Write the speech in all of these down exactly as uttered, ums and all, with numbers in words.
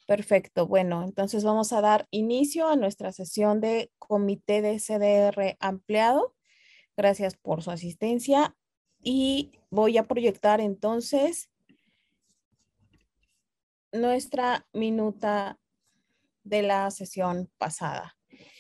Perfecto. Bueno, entonces vamos a dar inicio a nuestra sesión de Comité de C D R ampliado. Gracias por su asistencia y voy a proyectar entonces nuestra minuta de la sesión pasada.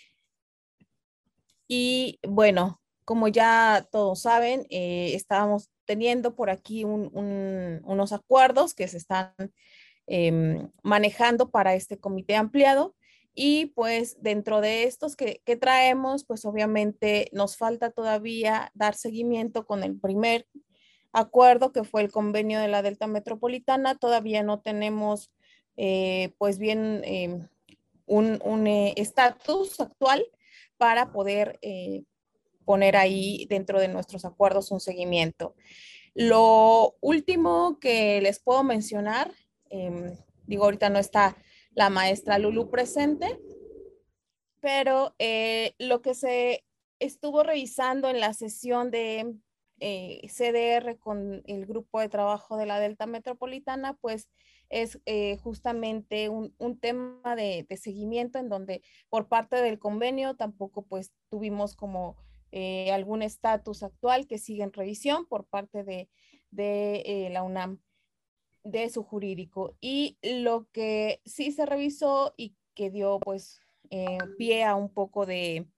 Y bueno, como ya todos saben, eh, estábamos teniendo por aquí un, un, unos acuerdos que se están eh, manejando para este comité ampliado. Y pues dentro de estos que, que traemos, pues obviamente nos falta todavía dar seguimiento con el primer acuerdo que fue el convenio de la Delta Metropolitana. Todavía no tenemos eh, pues bien eh, un estatus actual para poder eh, poner ahí dentro de nuestros acuerdos un seguimiento. Lo último que les puedo mencionar, eh, digo, ahorita no está la maestra Lulu presente, pero eh, lo que se estuvo revisando en la sesión de eh, C D R con el grupo de trabajo de la Delta Metropolitana, pues es eh, justamente un, un tema de, de, seguimiento en donde por parte del convenio tampoco pues tuvimos como eh, algún estatus actual que sigue en revisión por parte de, de eh, la UNAM, de su jurídico. Y lo que sí se revisó y que dio pues eh, pie a un poco de,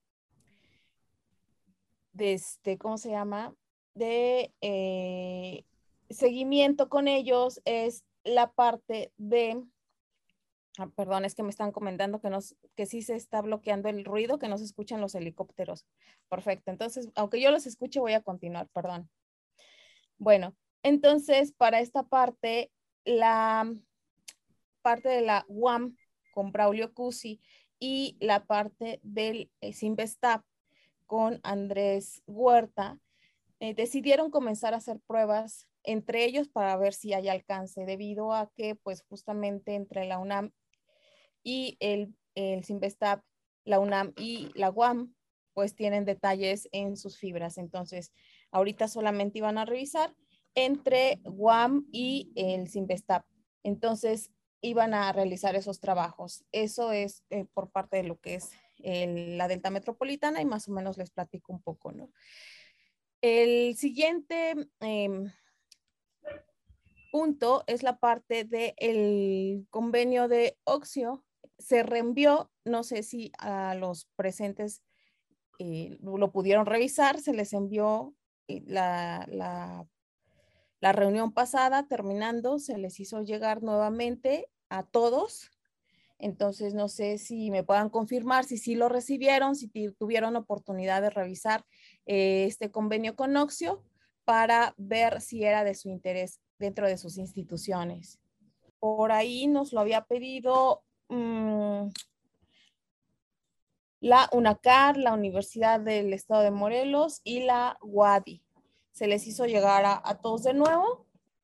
de este, ¿cómo se llama? De eh, seguimiento con ellos es la parte de, ah, perdón, es que me están comentando que, nos, que sí se está bloqueando el ruido, que no se escuchan los helicópteros. Perfecto, entonces, aunque yo los escuche, voy a continuar, perdón. Bueno, entonces, para esta parte, la parte de la U A M con Braulio Cusi y la parte del eh, Sinvestap con Andrés Huerta, eh, decidieron comenzar a hacer pruebas entre ellos para ver si hay alcance, debido a que pues justamente entre la UNAM y el, el Sinvestap, la UNAM y la U A M pues tienen detalles en sus fibras. Entonces, ahorita solamente iban a revisar entre U A M y el Sinvestap. Entonces, iban a realizar esos trabajos. Eso es eh, por parte de lo que es el, la Delta Metropolitana y más o menos les platico un poco, ¿no? El siguiente eh, punto es la parte del convenio de Oxio. Se reenvió, no sé si a los presentes eh, lo pudieron revisar, se les envió la, la, la reunión pasada, terminando, se les hizo llegar nuevamente a todos. Entonces, no sé si me puedan confirmar si sí lo recibieron, si tuvieron oportunidad de revisar eh, este convenio con Oxio para ver si era de su interés dentro de sus instituciones. Por ahí nos lo había pedido mmm, la UNACAR, la Universidad del Estado de Morelos y la U A D I. Se les hizo llegar a, a todos de nuevo.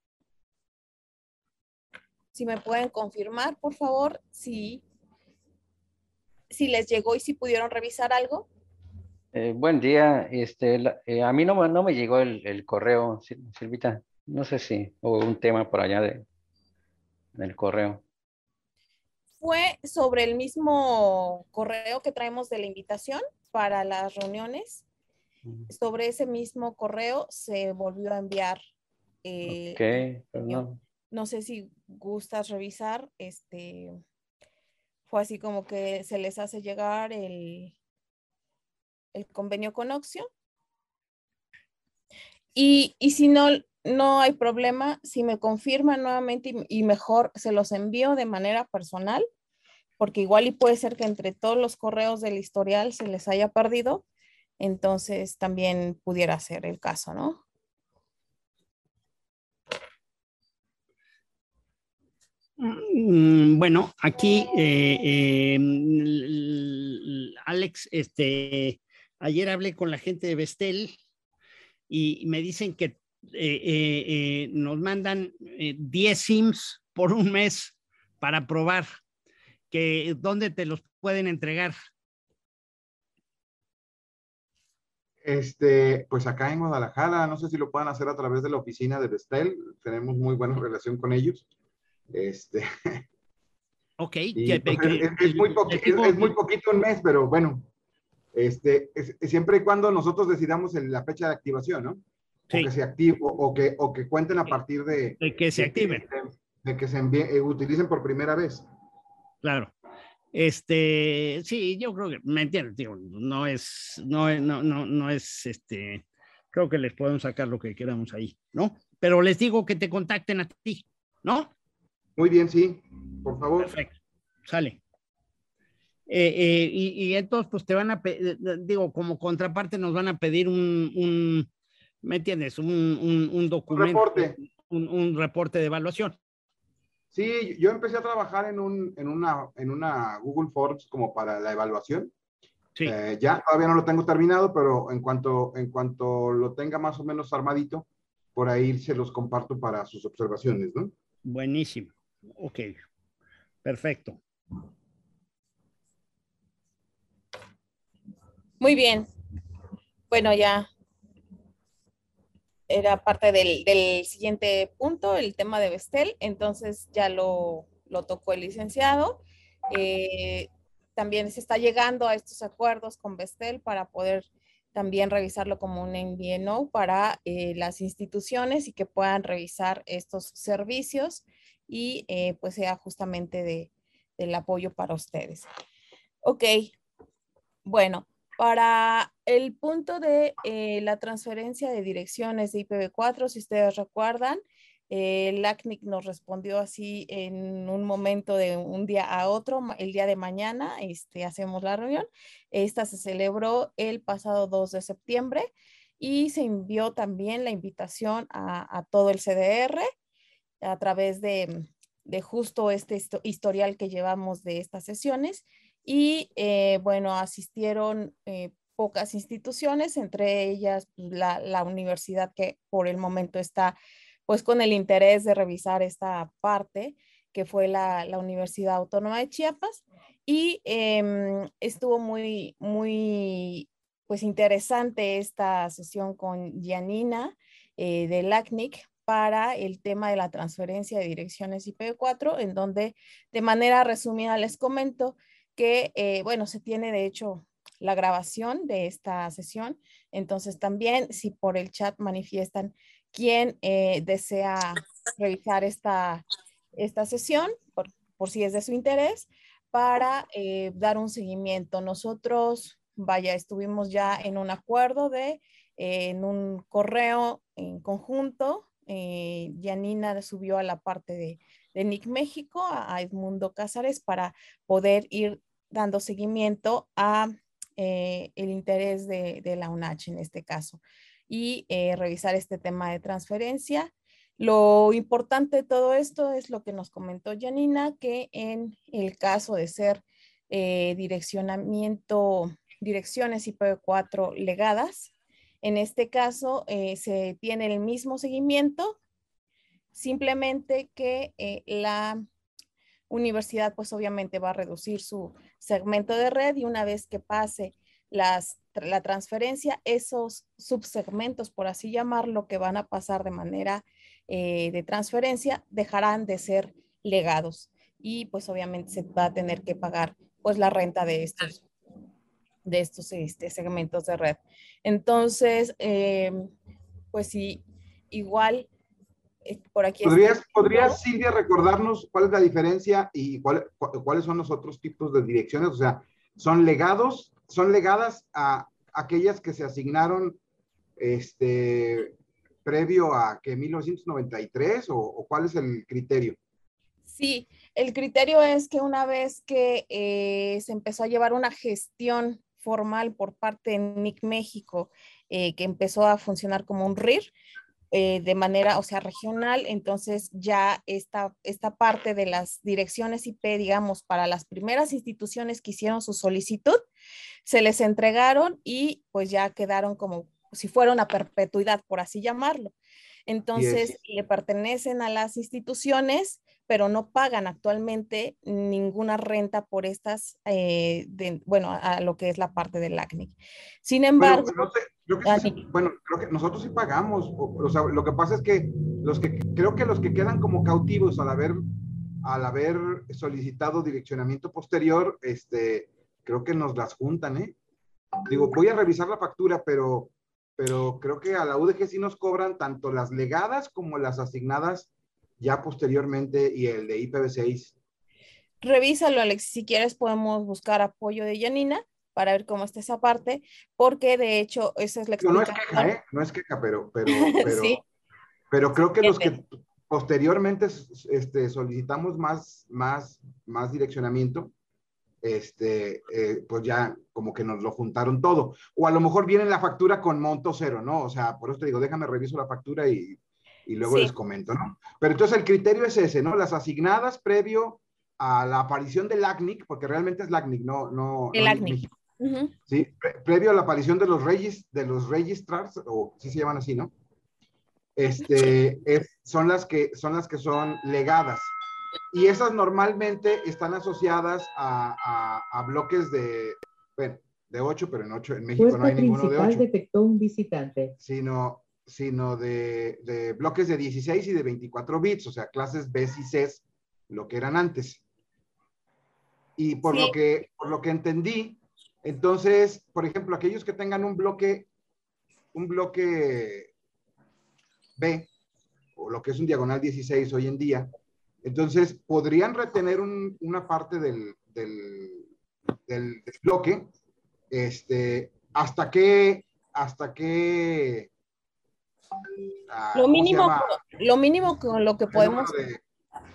Si me pueden confirmar, por favor, si, si les llegó y si pudieron revisar algo. Eh, buen día, este, la- eh, a mí no, me- no me llegó el, el correo, Sil- Silvita, no sé si hubo un tema por allá de, del correo. Fue sobre el mismo correo que traemos de la invitación para las reuniones. Mm. Sobre ese mismo correo se volvió a enviar Ok, eh, el pero convenio. no. No sé si gustas revisar, este, fue así como que se les hace llegar el, el convenio con Oxio. Y, y si no, no hay problema, si me confirman nuevamente y, y mejor se los envío de manera personal, porque igual y puede ser que entre todos los correos del historial se les haya perdido, entonces también pudiera ser el caso, ¿no? Mm, Bueno, aquí eh, eh, Alex, este, ayer hablé con la gente de Vestel y me dicen que eh, eh, eh, nos mandan eh, diez SIMs por un mes para probar, que dónde te los pueden entregar. Este, pues acá en Guadalajara, no sé si lo puedan hacer a través de la oficina de Vestel, tenemos muy buena relación con ellos. Este, Ok. Y, que- pues, que- es, es muy poqui- les digo- es, es muy poquito un mes, pero bueno, este, es, es siempre y cuando nosotros decidamos el- la fecha de activación, ¿no? O que Sí, se active, o, o que, o que cuenten a partir de, de que se de que, activen, de que se envíe, eh, utilicen por primera vez. claro. Este, sí, yo creo que, ¿me entiendes? Digo, no es, no, es- no, no, no es, este, creo que les podemos sacar lo que queramos ahí, ¿no? Pero les digo que te contacten a ti, ¿no? Muy bien, sí, por favor. Perfecto, sale. Eh, eh, y, y entonces, pues te van a, pe- digo, como contraparte nos van a pedir un, un ¿me entiendes? Un, un, un Un documento, reporte. un, un reporte de evaluación. Sí, yo empecé a trabajar en, un, en, una, en una Google Forms como para la evaluación. Sí, Eh, ya todavía no lo tengo terminado, pero en cuanto, en cuanto lo tenga más o menos armadito, por ahí se los comparto para sus observaciones, ¿no? buenísimo. Ok, perfecto. Muy bien. Bueno, ya era parte del, del siguiente punto, el tema de Bestel, entonces ya lo, lo tocó el licenciado. Eh, también se está llegando a estos acuerdos con Bestel para poder también revisarlo como un M V N O para eh, las instituciones y que puedan revisar estos servicios y eh, pues sea justamente de, del apoyo para ustedes. Ok, bueno, para el punto de eh, la transferencia de direcciones de I P v cuatro, si ustedes recuerdan, eh, el A C N I C nos respondió así en un momento de un día a otro, el día de mañana este, hacemos la reunión. Esta se celebró el pasado dos de septiembre y se envió también la invitación a, a todo el C D R a través de, de justo este historial que llevamos de estas sesiones. Y eh, bueno, asistieron eh, pocas instituciones, entre ellas la, la universidad que por el momento está pues con el interés de revisar esta parte, que fue la, la Universidad Autónoma de Chiapas. Y eh, estuvo muy, muy pues interesante esta sesión con Janina eh, del A C N I C para el tema de la transferencia de direcciones I P v cuatro, en donde de manera resumida les comento que, eh, bueno, se tiene de hecho la grabación de esta sesión, entonces también si por el chat manifiestan quién eh, desea revisar esta, esta sesión, por, por si es de su interés, para eh, dar un seguimiento. Nosotros, vaya, estuvimos ya en un acuerdo de, eh, en un correo en conjunto, eh, Janina subió a la parte de, de N I C México, a, a Edmundo Cázares, para poder ir dando seguimiento a eh, el interés de, de la UNACH en este caso y eh, revisar este tema de transferencia. Lo importante de todo esto es lo que nos comentó Janina, que en el caso de ser eh, direccionamiento, direcciones I P v cuatro legadas, en este caso eh, se tiene el mismo seguimiento, simplemente que eh, la universidad pues obviamente va a reducir su segmento de red y una vez que pase las, la transferencia, esos subsegmentos, por así llamarlo, que van a pasar de manera eh, de transferencia, dejarán de ser legados y pues obviamente se va a tener que pagar pues la renta de estos, de estos este, segmentos de red. Entonces, eh, pues sí, igual eh, por aquí ¿Podrías, estoy. ¿Podrías, Silvia, recordarnos cuál es la diferencia y cuál, cu cuáles son los otros tipos de direcciones? O sea, ¿son legados, son legadas a aquellas que se asignaron este, previo a que mil novecientos noventa y tres o, o cuál es el criterio? Sí, el criterio es que una vez que eh, se empezó a llevar una gestión formal por parte de N I C México, eh, que empezó a funcionar como un R I R, eh, de manera, o sea, regional, entonces ya esta, esta parte de las direcciones I P, digamos, para las primeras instituciones que hicieron su solicitud, se les entregaron y pues ya quedaron como si fuera una perpetuidad, por así llamarlo. Entonces, le pertenecen a las instituciones, pero no pagan actualmente ninguna renta por estas, eh, de, bueno, a, a lo que es la parte del A C N I C. Sin embargo, bueno, no sé, creo que sí, bueno, creo que nosotros sí pagamos, o, o sea, lo que pasa es que los que creo que los que quedan como cautivos al haber al haber solicitado direccionamiento posterior, este, creo que nos las juntan, ¿eh? Digo, voy a revisar la factura, pero, pero creo que a la U D G sí nos cobran tanto las legadas como las asignadas ya posteriormente y el de I P v seis. Revísalo, Alex. Si quieres podemos buscar apoyo de Janina para ver cómo está esa parte, porque de hecho esa es la No, no es explicación. queja, ¿eh? No es queja, pero, pero, pero, Sí. pero creo que los que posteriormente este, solicitamos más, más, más direccionamiento, este, eh, pues ya como que nos lo juntaron todo. O a lo mejor viene la factura con monto cero, ¿no? O sea, por eso te digo, déjame reviso la factura y, y luego Sí. les comento, ¿no? Pero entonces el criterio es ese, ¿no? Las asignadas previo a la aparición del A C N I C, porque realmente es la A C N I C, no, no, El no A C N I C. Uh-huh. ¿Sí? Pre previo a la aparición de los, regis de los registrars, o sí se llaman así, ¿no? Este, es, son, las que, son las que son legadas. Y esas normalmente están asociadas a, a, a bloques de, bueno, de ocho, pero en ocho, en México Puerta no hay ninguno de ocho. Detectó un visitante. Sino, sino de, de bloques de dieciséis y de veinticuatro bits, o sea, clases B y C, lo que eran antes. Y por, Sí. lo que, por lo que entendí, entonces, por ejemplo, aquellos que tengan un bloque, un bloque B, o lo que es un diagonal dieciséis hoy en día, entonces podrían retener un, una parte del, del, del, del bloque, este, hasta que, hasta que, uh, Lo ¿cómo se mínimo, llama? lo mínimo con lo que El podemos... número de,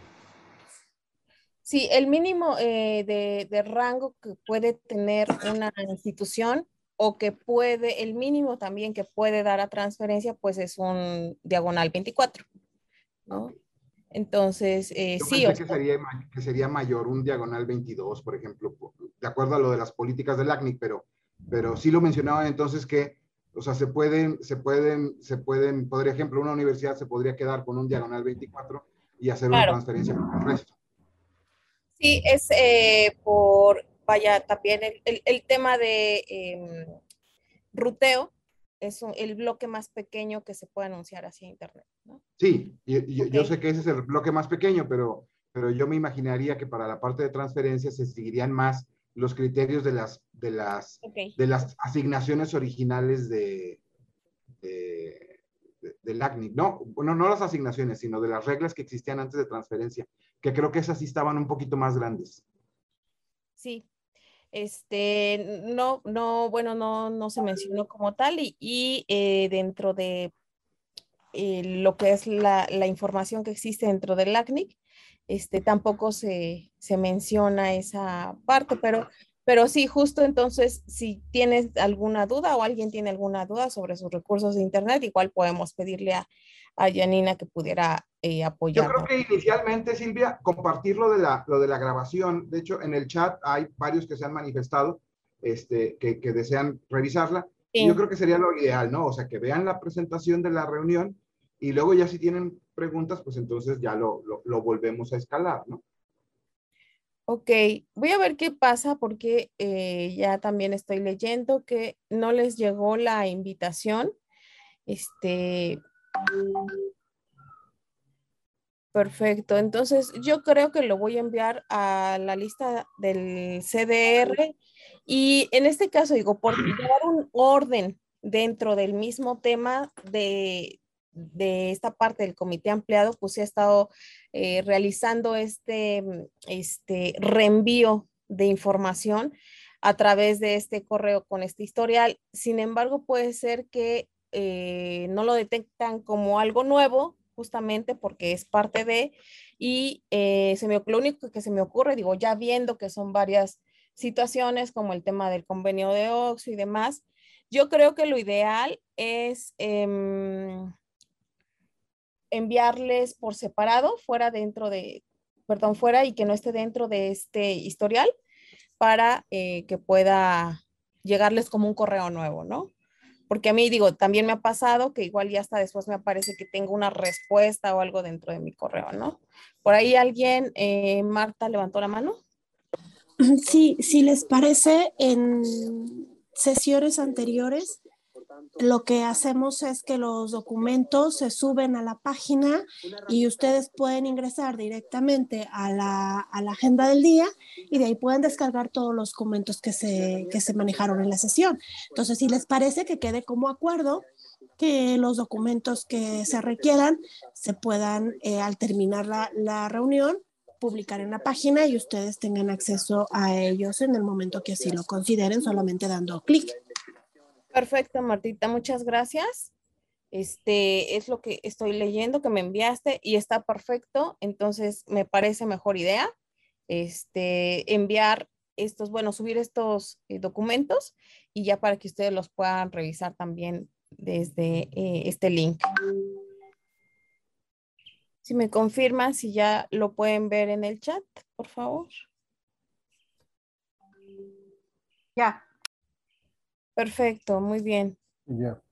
Sí, el mínimo eh, de, de rango que puede tener una institución o que puede, el mínimo también que puede dar a transferencia, pues es un diagonal veinticuatro, ¿no? Entonces, eh, yo sí, pensé o que sea, sería, que sería mayor un diagonal veintidós, por ejemplo, de acuerdo a lo de las políticas del A C N I C, pero, pero sí lo mencionaban entonces que, o sea, se pueden, se pueden, se pueden, por ejemplo, una universidad se podría quedar con un diagonal veinticuatro y hacer una claro. transferencia con el resto. Sí, es eh, por, vaya, también el, el, el tema de eh, ruteo es un, el bloque más pequeño que se puede anunciar hacia Internet, ¿no? Sí, yo, yo, Okay. yo sé que ese es el bloque más pequeño, pero, pero yo me imaginaría que para la parte de transferencia se seguirían más los criterios de las, de las, Okay. de las asignaciones originales de, de, de, del A C N I C. No, bueno, no las asignaciones, sino de las reglas que existían antes de transferencia, que creo que esas sí estaban un poquito más grandes. Sí. Este, no, no, bueno, no, no se mencionó como tal y, y eh, dentro de eh, lo que es la, la, información que existe dentro del A C N I C, este, tampoco se, se menciona esa parte, pero, pero sí, justo entonces, si tienes alguna duda o alguien tiene alguna duda sobre sus recursos de Internet, igual podemos pedirle a, a Janina que pudiera eh, apoyarnos. Yo creo que inicialmente, Silvia, compartir lo de, la, lo de la grabación. De hecho, en el chat hay varios que se han manifestado este, que, que desean revisarla. Sí. Y yo creo que sería lo ideal, ¿no? O sea, que vean la presentación de la reunión y luego ya si tienen preguntas, pues entonces ya lo, lo, lo volvemos a escalar, ¿no? Ok, voy a ver qué pasa porque eh, ya también estoy leyendo que no les llegó la invitación. Este... Perfecto, entonces yo creo que lo voy a enviar a la lista del C D R y en este caso digo, por llevar un orden dentro del mismo tema de, de esta parte del comité ampliado, pues he estado eh, realizando este, este reenvío de información a través de este correo con este historial. Sin embargo, puede ser que eh, no lo detectan como algo nuevo, justamente porque es parte de, y eh, se me, lo único que se me ocurre, digo, ya viendo que son varias situaciones como el tema del convenio de Oxxo y demás, yo creo que lo ideal es eh, enviarles por separado, fuera dentro de, perdón, fuera y que no esté dentro de este historial para eh, que pueda llegarles como un correo nuevo, ¿no? Porque a mí, digo, también me ha pasado que igual ya hasta después me aparece que tengo una respuesta o algo dentro de mi correo, ¿no? Por ahí alguien, eh, Marta, levantó la mano. Sí, si les parece, en sesiones anteriores lo que hacemos es que los documentos se suben a la página y ustedes pueden ingresar directamente a la, a la agenda del día y de ahí pueden descargar todos los documentos que se, que se manejaron en la sesión. Entonces, si les parece, que quede como acuerdo que los documentos que se requieran se puedan, eh, al terminar la, la reunión, publicar en la página y ustedes tengan acceso a ellos en el momento que así lo consideren, solamente dando clic. Perfecto, Martita, muchas gracias. Este es lo que estoy leyendo que me enviaste y está perfecto. Entonces me parece mejor idea este, enviar estos, bueno, subir estos eh, documentos y ya para que ustedes los puedan revisar también desde eh, este link. Si me confirman si ya lo pueden ver en el chat, por favor. Ya. Perfecto, muy bien. Ya.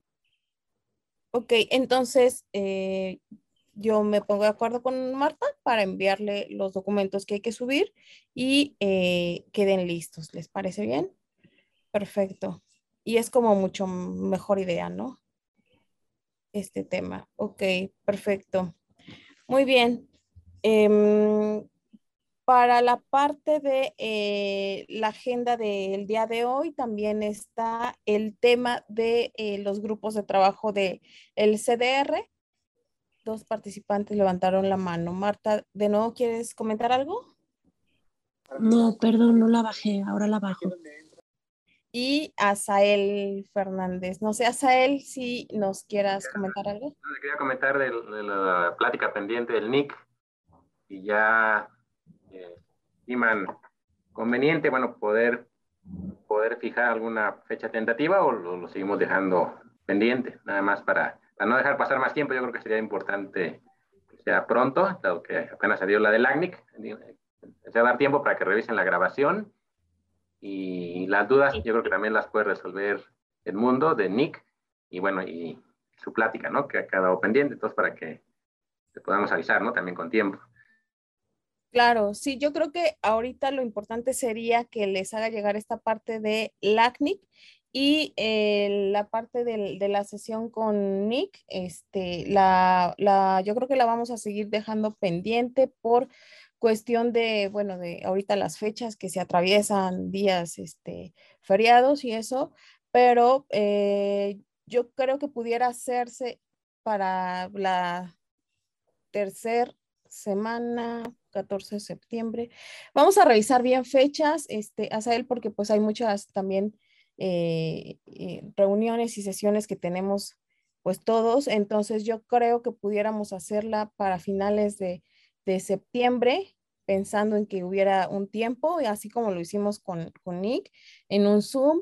Ok, entonces eh, yo me pongo de acuerdo con Marta para enviarle los documentos que hay que subir y eh, queden listos. ¿Les parece bien? Perfecto. Y es como mucho mejor idea, ¿no? Este tema. Ok, perfecto. Muy bien. Em, para la parte de eh, la agenda del día de hoy también está el tema de eh, los grupos de trabajo de el C D R. Dos participantes levantaron la mano. Marta, ¿de nuevo quieres comentar algo? No, perdón, no la bajé, ahora la bajo. Y Asael Fernández. No sé, Asael, si nos quieras comentar algo. Le quería comentar de, de la plática pendiente del N I C y ya eh, estiman conveniente, bueno, poder, poder fijar alguna fecha tentativa o lo, lo seguimos dejando pendiente, nada más para, para no dejar pasar más tiempo. Yo creo que sería importante que sea pronto, dado que apenas salió la del A C N I C, se va a dar tiempo para que revisen la grabación y las dudas yo creo que también las puede resolver Edmundo de N I C y bueno, y su plática, ¿no? Que ha quedado pendiente, entonces para que te podamos avisar, ¿no? También con tiempo. Claro, sí, yo creo que ahorita lo importante sería que les haga llegar esta parte de L A C N I C y eh, la parte del- de la sesión con N I C, este, la, la, yo creo que la vamos a seguir dejando pendiente por cuestión de, bueno, de ahorita las fechas que se atraviesan, días, este, feriados y eso, pero eh, yo creo que pudiera hacerse para la tercera semana, catorce de septiembre. Vamos a revisar bien fechas, este, Asael, porque pues hay muchas también eh, eh, reuniones y sesiones que tenemos pues todos, entonces yo creo que pudiéramos hacerla para finales de, de septiembre, pensando en que hubiera un tiempo, y así como lo hicimos con, con Nick, en un Zoom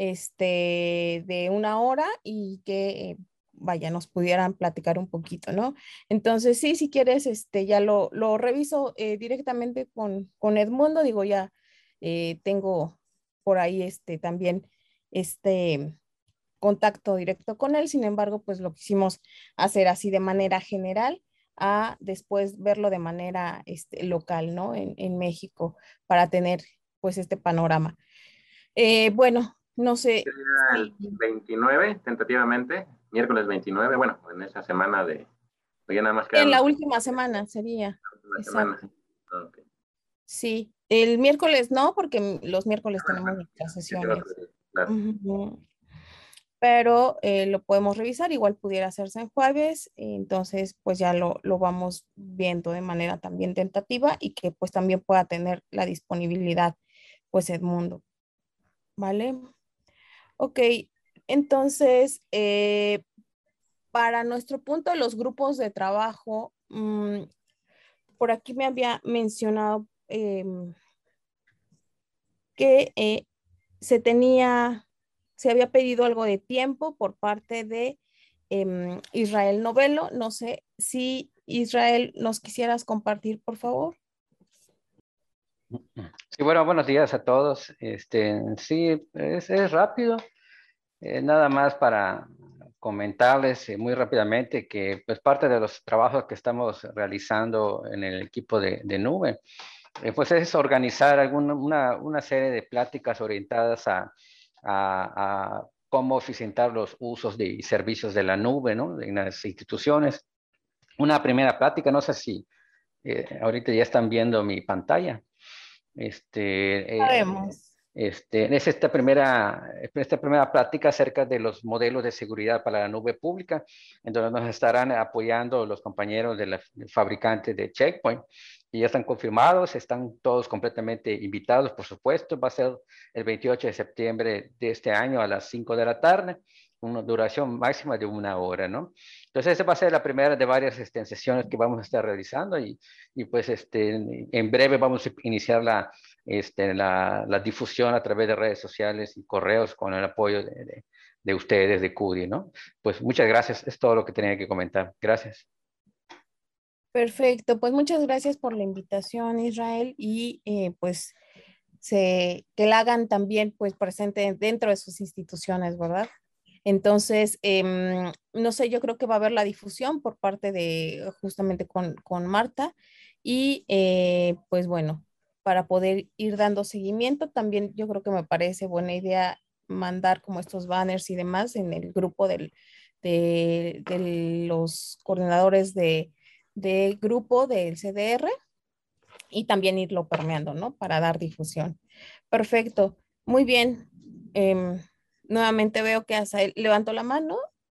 este, de una hora y que, eh, vaya, nos pudieran platicar un poquito, ¿no? Entonces, sí, si quieres, este, ya lo, lo reviso eh, directamente con, con Edmundo, digo, ya eh, tengo por ahí este, también este contacto directo con él, sin embargo, pues lo quisimos hacer así de manera general a después verlo de manera este, local, ¿no? En, en México, para tener pues este panorama. Eh, bueno, no sé. Sería el Sí. veintinueve, tentativamente, miércoles veintinueve, bueno, en esa semana de, ya nada más En quedan la las última semana sería. últimas Exacto. semanas. Okay. Sí, el miércoles no, porque los miércoles tenemos nuestras Sí, sí, otro sesiones. día, claro. Ujú. Pero eh, lo podemos revisar, igual pudiera hacerse en jueves, entonces pues ya lo, lo vamos viendo de manera también tentativa y que pues también pueda tener la disponibilidad pues Edmundo, ¿vale? Ok, entonces eh, para nuestro punto de los grupos de trabajo, mmm, por aquí me había mencionado eh, que eh, se tenía, se había pedido algo de tiempo por parte de eh, Israel Novelo. No sé si Israel nos quisieras compartir, por favor. Sí, bueno, buenos días a todos. Este, sí, es, es rápido. Eh, nada más para comentarles eh, muy rápidamente que pues parte de los trabajos que estamos realizando en el equipo de, de nube, eh, pues es organizar alguna, una, una serie de pláticas orientadas a, a, a cómo eficientar los usos de servicios de la nube, ¿no? En las instituciones. Una primera plática, no sé si eh, ahorita ya están viendo mi pantalla. Este, eh, Sabemos. este, es esta primera, esta primera plática acerca de los modelos de seguridad para la nube pública, en donde nos estarán apoyando los compañeros del fabricante de Checkpoint, y ya están confirmados, están todos completamente invitados, por supuesto. Va a ser el veintiocho de septiembre de este año a las cinco de la tarde, una duración máxima de una hora, ¿no? Entonces, esa va a ser la primera de varias este, sesiones que vamos a estar realizando, y, y pues este, en breve vamos a iniciar la, este, la, la difusión a través de redes sociales y correos con el apoyo de, de, de ustedes, de CUDI, ¿no? Pues muchas gracias, es todo lo que tenía que comentar. Gracias. Perfecto, pues muchas gracias por la invitación, Israel, y eh, pues se, que la hagan también pues presente dentro de sus instituciones, ¿verdad? Entonces, eh, no sé, yo creo que va a haber la difusión por parte de justamente con, con Marta, y eh, pues bueno, para poder ir dando seguimiento, también yo creo que me parece buena idea mandar como estos banners y demás en el grupo del, de, de los coordinadores de, de grupo del C D R, y también irlo permeando, ¿no? Para dar difusión. Perfecto, muy bien. Eh, nuevamente veo que Asael levantó la mano.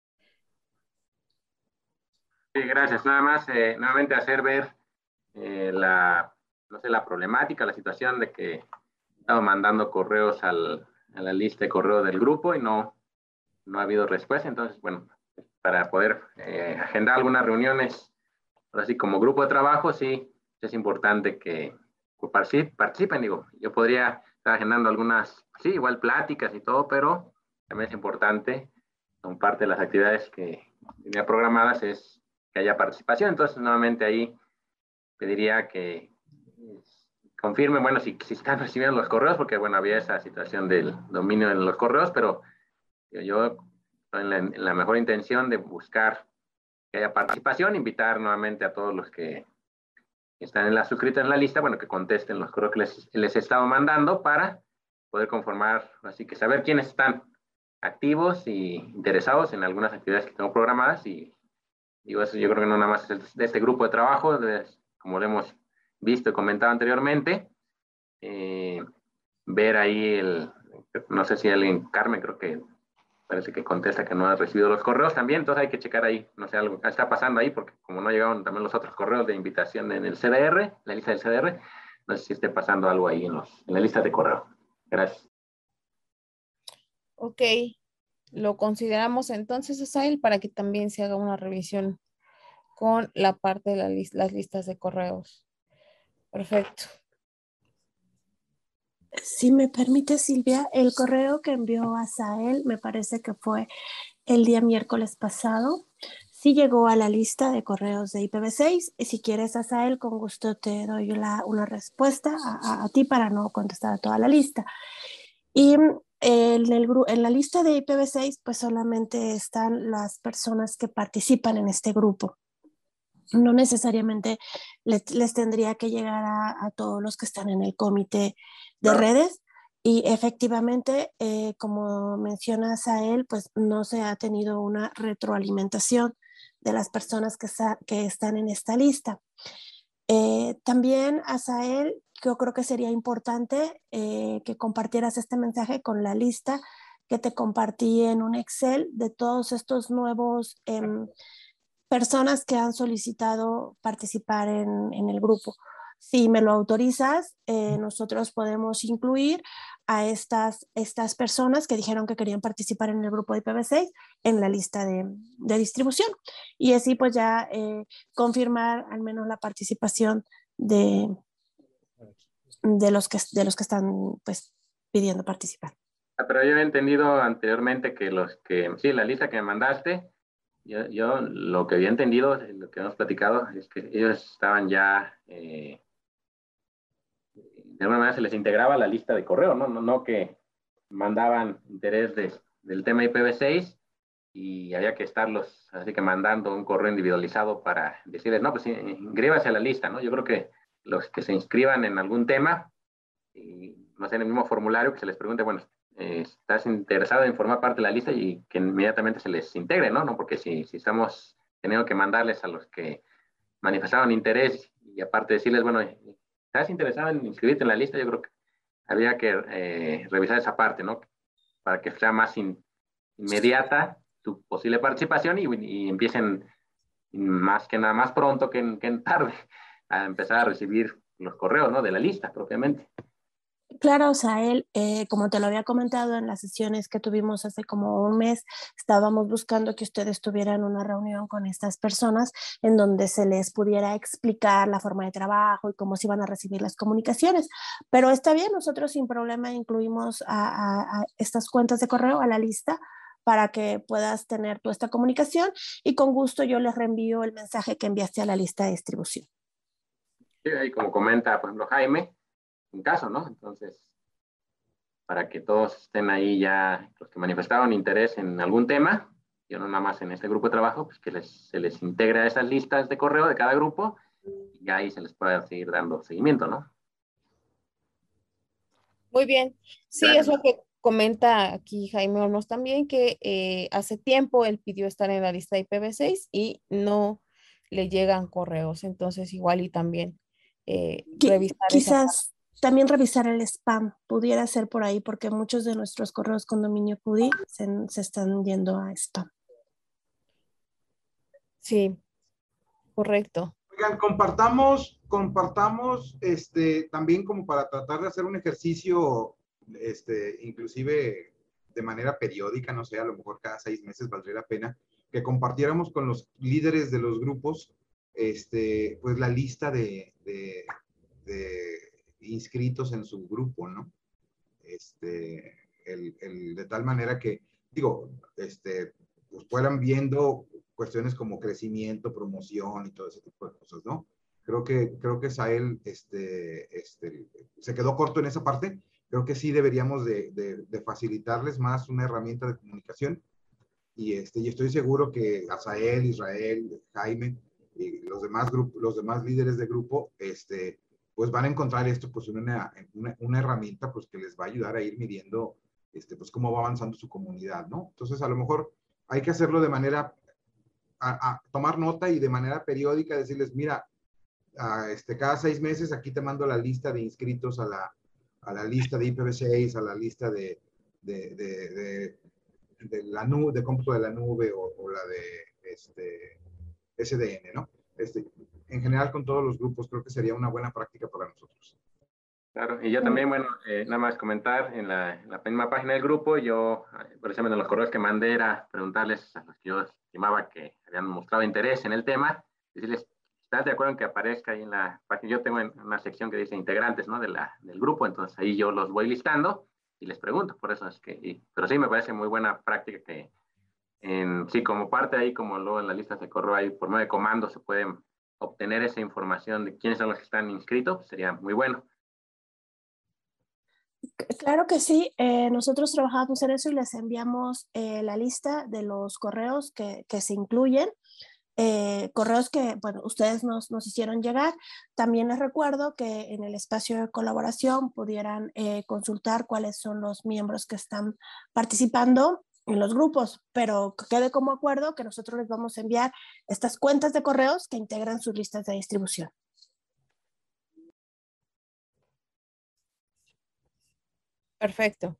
Sí, gracias. Nada más, eh, nuevamente hacer ver eh, la, no sé, la problemática, la situación de que he estado mandando correos al, a la lista de correo del grupo y no, no ha habido respuesta. Entonces, bueno, para poder eh, agendar algunas reuniones, ahora sí, como grupo de trabajo, sí, es importante que participen. Digo, yo podría estar agendando algunas, sí, igual pláticas y todo, pero también es importante, son parte de las actividades que tenía programadas, es que haya participación. Entonces, nuevamente ahí pediría que confirmen, bueno, si, si están recibiendo los correos, porque, bueno, había esa situación del dominio en los correos, pero yo, yo en, la, en la mejor intención de buscar que haya participación, invitar nuevamente a todos los que están en la suscritos en la lista, bueno, que contesten los correos que les, les he estado mandando para poder conformar, así que saber quiénes están activos y interesados en algunas actividades que tengo programadas. Y digo, eso yo creo que no nada más es de este grupo de trabajo, de, como lo hemos visto y comentado anteriormente, eh, ver ahí el, no sé si alguien, Carmen, creo que parece que contesta que no ha recibido los correos también, entonces hay que checar ahí, no sé, algo está pasando ahí, porque como no llegaron también los otros correos de invitación en el C D R, la lista del C D R, no sé si esté pasando algo ahí en, los, en la lista de correo. Gracias. Ok, lo consideramos entonces, Asael, para que también se haga una revisión con la parte de la lis las listas de correos. Perfecto. Si me permite, Silvia, el correo que envió Asael, me parece que fue el día miércoles pasado, sí llegó a la lista de correos de I P v seis. Y si quieres, Asael, con gusto te doy la, una respuesta a, a, a ti para no contestar a toda la lista. Y en, el, en la lista de I P v seis, pues solamente están las personas que participan en este grupo. No necesariamente les, les tendría que llegar a, a todos los que están en el comité de redes. Y efectivamente, eh, como mencionas a él, pues no se ha tenido una retroalimentación de las personas que, está, que están en esta lista. Eh, también, Asael, yo creo que sería importante eh, que compartieras este mensaje con la lista que te compartí en un Excel de todos estos nuevos eh, personas que han solicitado participar en, en el grupo. Si me lo autorizas, eh, nosotros podemos incluir a estas, estas personas que dijeron que querían participar en el grupo de I P v seis en la lista de, de distribución. Y así pues ya eh, confirmar al menos la participación de, de, los, que, de los que están pues pidiendo participar. Pero yo he entendido anteriormente que los que, sí, la lista que me mandaste, yo, yo lo que había entendido, lo que hemos platicado, es que ellos estaban ya... Eh, de alguna manera se les integraba la lista de correo, ¿no? No, no que mandaban interés de, del tema I P v seis y había que estarlos así que mandando un correo individualizado para decirles, no, pues inscríbase a la lista, ¿no? Yo creo que los que se inscriban en algún tema, y, no sé, en el mismo formulario que se les pregunte, bueno, eh, estás interesado en formar parte de la lista y que inmediatamente se les integre, ¿no? ¿No? Porque si, si estamos teniendo que mandarles a los que manifestaron interés y aparte decirles, bueno, ¿estás interesado en inscribirte en la lista? Yo creo que habría que eh, revisar esa parte, ¿no? Para que sea más in, inmediata tu posible participación y, y empiecen más que nada, más pronto que en, que en tarde, a empezar a recibir los correos, ¿no? De la lista propiamente. Claro, Sael, eh, como te lo había comentado en las sesiones que tuvimos hace como un mes, estábamos buscando que ustedes tuvieran una reunión con estas personas en donde se les pudiera explicar la forma de trabajo y cómo se iban a recibir las comunicaciones. Pero está bien, nosotros sin problema incluimos a, a, a estas cuentas de correo a la lista para que puedas tener tú esta comunicación y con gusto yo les reenvío el mensaje que enviaste a la lista de distribución. Sí, ahí como comenta, por ejemplo, Jaime, un caso, ¿no? Entonces, para que todos estén ahí ya, los que manifestaron interés en algún tema, yo no nada más en este grupo de trabajo, pues que les, se les integre a esas listas de correo de cada grupo y ahí se les pueda seguir dando seguimiento, ¿no? Muy bien. Sí, Gracias. es lo que comenta aquí Jaime Olmos también, que eh, hace tiempo él pidió estar en la lista de I P v seis y no le llegan correos. Entonces, igual y también eh, revisar esa parte. Quizás también revisar el spam, pudiera ser por ahí, porque muchos de nuestros correos con dominio Q D I se, se están yendo a spam. Sí, correcto. Oigan, compartamos, compartamos, este, también como para tratar de hacer un ejercicio, este, inclusive de manera periódica, no sé, a lo mejor cada seis meses valdría la pena, que compartiéramos con los líderes de los grupos, este, pues la lista de, de, de inscritos en su grupo, ¿no? Este, el, el, de tal manera que, digo, este, pues fueran viendo cuestiones como crecimiento, promoción y todo ese tipo de cosas, ¿no? Creo que, creo que Sael este, este, se quedó corto en esa parte. Creo que sí deberíamos de, de, de facilitarles más una herramienta de comunicación. Y, este, y estoy seguro que Asael, Israel, Jaime y los demás, grupos, los demás líderes de grupo, este, pues van a encontrar esto, pues una, una, una herramienta pues, que les va a ayudar a ir midiendo este, pues, cómo va avanzando su comunidad, ¿no? Entonces, a lo mejor hay que hacerlo de manera, a, a tomar nota y de manera periódica decirles, mira, a este, cada seis meses aquí te mando la lista de inscritos a la, a la lista de I P v seis, a la lista de, de, de, de de la nube, de cómputo de la nube o, o la de este, S D N, ¿no? Este, en general con todos los grupos creo que sería una buena práctica para nosotros. Claro, y yo también, bueno, eh, nada más comentar, en la, en la misma página del grupo, yo, precisamente en los correos que mandé era preguntarles a los que yo estimaba que habían mostrado interés en el tema, decirles, ¿estás de acuerdo en que aparezca ahí en la página? Yo tengo una sección que dice integrantes, ¿no? De la, del grupo, entonces ahí yo los voy listando y les pregunto, por eso es que, y, pero sí me parece muy buena práctica que, en, sí, como parte ahí, como luego en las listas de correo ahí, por medio de comandos se pueden obtener esa información de quiénes son los que están inscritos, sería muy bueno. Claro que sí, eh, nosotros trabajamos en eso y les enviamos eh, la lista de los correos que, que se incluyen. Eh, correos que, bueno, ustedes nos, nos hicieron llegar. También les recuerdo que en el espacio de colaboración pudieran eh, consultar cuáles son los miembros que están participando en los grupos, pero que quede como acuerdo que nosotros les vamos a enviar estas cuentas de correos que integran sus listas de distribución. Perfecto.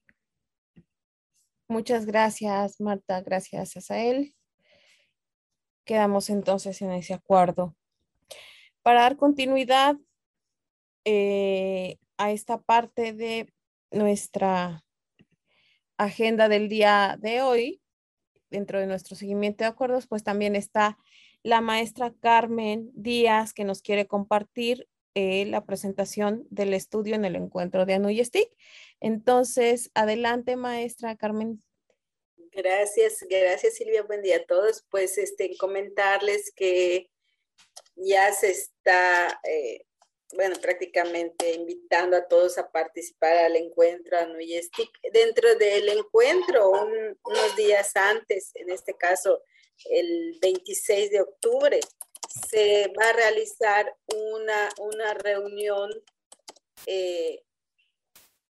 Muchas gracias, Marta. Gracias, Asael. Quedamos entonces en ese acuerdo. Para dar continuidad eh, a esta parte de nuestra agenda del día de hoy, dentro de nuestro seguimiento de acuerdos, pues también está la maestra Carmen Díaz, que nos quiere compartir eh, la presentación del estudio en el encuentro de Anuy S T I C. Entonces, adelante, maestra Carmen. Gracias, gracias Silvia, buen día a todos. Pues este, comentarles que ya se está, eh, bueno, prácticamente invitando a todos a participar al encuentro Anuy S T I C. Dentro del encuentro, un, unos días antes, en este caso el veintiséis de octubre, se va a realizar una, una reunión eh,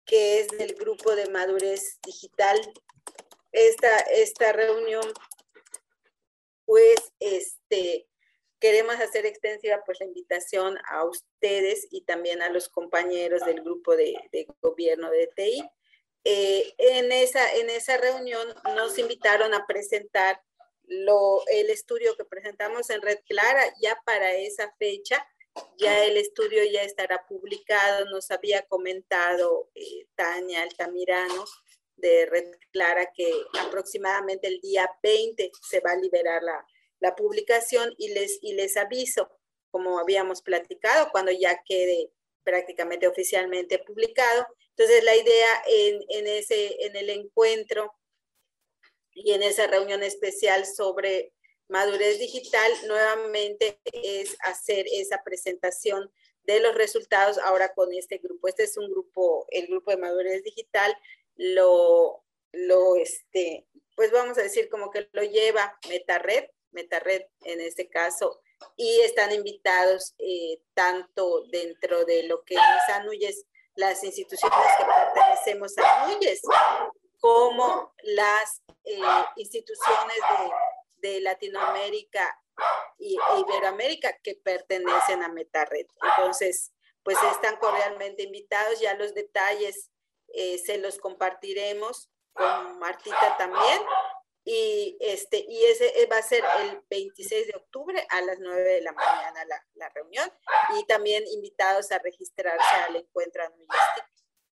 que es del grupo de madurez digital. Esta, esta reunión, pues, este, queremos hacer extensiva pues la invitación a ustedes y también a los compañeros del grupo de, de gobierno de T I. Eh, en, esa, en esa reunión nos invitaron a presentar lo, el estudio que presentamos en Red Clara. Ya para esa fecha, ya el estudio ya estará publicado. Nos había comentado eh, Tania Altamirano de Red Clara que aproximadamente el día veinte se va a liberar la, la publicación y les, y les aviso, como habíamos platicado, cuando ya quede prácticamente oficialmente publicado. Entonces la idea en, en, ese, en el encuentro y en esa reunión especial sobre madurez digital, nuevamente es hacer esa presentación de los resultados ahora con este grupo. Este es un grupo, el grupo de madurez digital, lo, lo este, pues vamos a decir como que lo lleva MetaRed, MetaRed en este caso, y están invitados eh, tanto dentro de lo que es ANUYES, las instituciones que pertenecemos a ANUYES, como las eh, instituciones de, de Latinoamérica y, e Iberoamérica que pertenecen a MetaRed. Entonces, pues están cordialmente invitados. Ya los detalles eh, se los compartiremos con Martita también. Y, este, y ese va a ser el veintiséis de octubre a las nueve de la mañana la, la reunión. Y también invitados a registrarse al encuentro anualístico.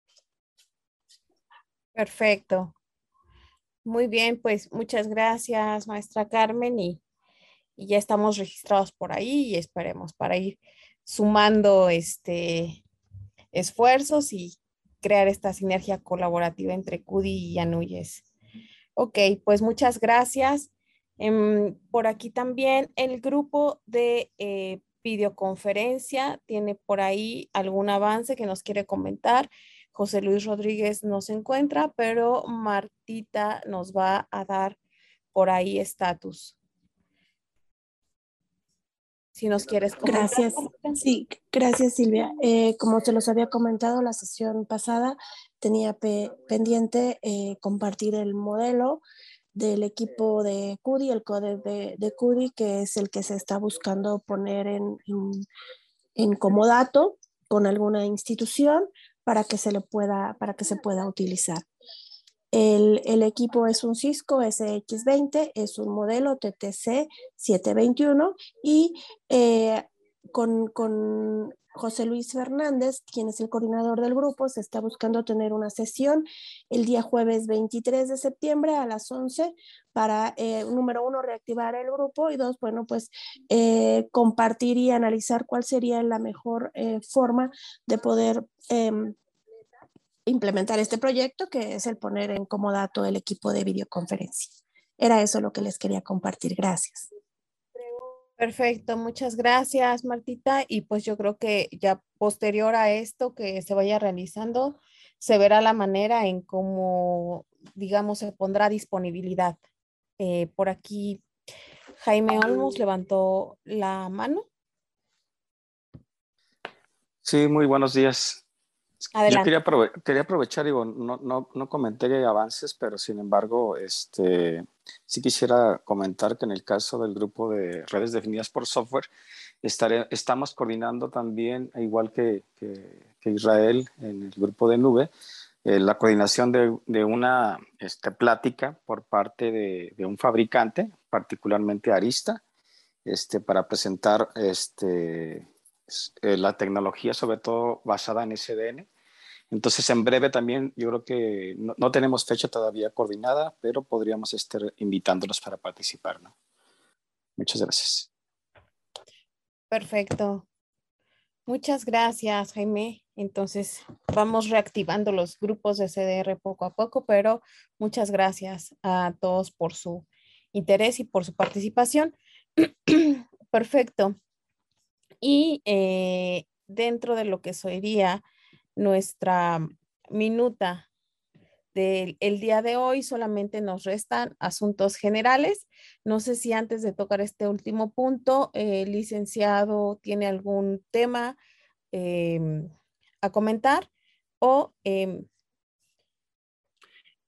Perfecto. Muy bien, pues muchas gracias, maestra Carmen, y, y ya estamos registrados por ahí y esperemos para ir sumando este, esfuerzos y crear esta sinergia colaborativa entre CUDI y ANUYES. Ok, pues muchas gracias. Um, por aquí también el grupo de eh, videoconferencia tiene por ahí algún avance que nos quiere comentar. José Luis Rodríguez no se encuentra, pero Martita nos va a dar por ahí estatus. Si nos quieres comentar. Gracias. Sí, gracias Silvia. Eh, como se los había comentado la sesión pasada, tenía pe pendiente eh, compartir el modelo del equipo de CUDI, el código de, de CUDI, que es el que se está buscando poner en, en, en comodato con alguna institución para que se le pueda, para que se pueda utilizar. El, el equipo es un Cisco S X veinte, es un modelo T T C setecientos veintiuno y eh, con, con José Luis Fernández, quien es el coordinador del grupo, se está buscando tener una sesión el día jueves veintitrés de septiembre a las once para, eh, número uno, reactivar el grupo y dos, bueno, pues eh, compartir y analizar cuál sería la mejor eh, forma de poder eh, implementar este proyecto, que es el poner en comodato el equipo de videoconferencia. Era eso lo que les quería compartir. Gracias. Perfecto, muchas gracias Martita, y pues yo creo que ya posterior a esto que se vaya realizando, se verá la manera en cómo, digamos, se pondrá disponibilidad. Eh, por aquí Jaime Olmos levantó la mano. Sí, muy buenos días. Adelante. Yo quería, aprove quería aprovechar, digo, no, no, no comenté avances, pero sin embargo, este, sí quisiera comentar que en el caso del grupo de redes definidas por software, estaré, estamos coordinando también, igual que, que, que Israel, en el grupo de nube, eh, la coordinación de, de una este, plática por parte de, de un fabricante, particularmente Arista, este, para presentar este, la tecnología, sobre todo basada en S D N. Entonces, en breve también, yo creo que no, no tenemos fecha todavía coordinada, pero podríamos estar invitándolos para participar, ¿no? Muchas gracias. Perfecto. Muchas gracias, Jaime. Entonces, vamos reactivando los grupos de C D R poco a poco, pero muchas gracias a todos por su interés y por su participación. Perfecto. Y eh, dentro de lo que sería nuestra minuta del el día de hoy, solamente nos restan asuntos generales. No sé si antes de tocar este último punto, eh, el licenciado tiene algún tema eh, a comentar o eh,